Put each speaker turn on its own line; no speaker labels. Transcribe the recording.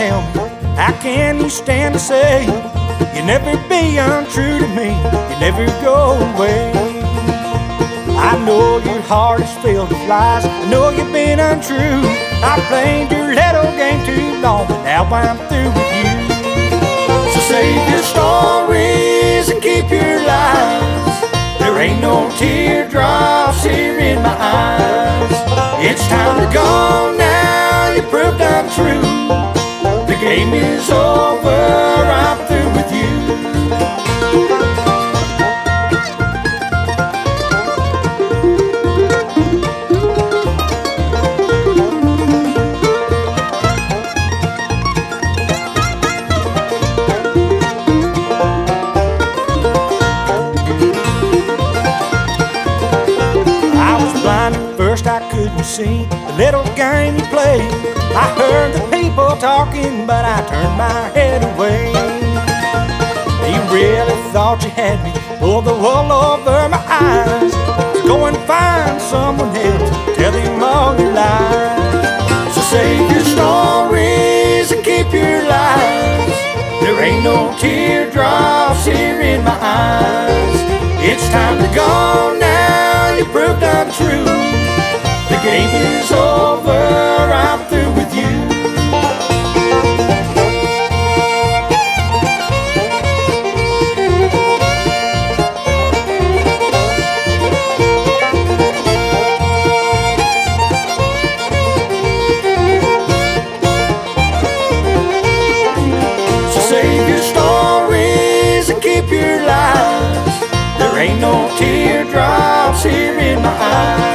tell me, how can you stand to say you'll never be untrue to me, you never go away? I know your heart is filled with lies, I know you've been untrue. I played your little game too long, but now I'm through with you. So save your stories and keep your lies. There ain't no teardrops here in my eyes. It's time to go now, you proved I'm true. The game is over, I'm through with you. First I couldn't see the little game you played. I heard the people talking, but I turned my head away. You really thought you had me, pull the wool over my eyes. So go and find someone else, tell them all your lies. So save your stories and keep your lies. There ain't no teardrops here in my eyes. It's time to go now, you proved I'm true. The game is over, I'm through with you. So save your stories and keep your lies. There ain't no teardrops here in my eyes.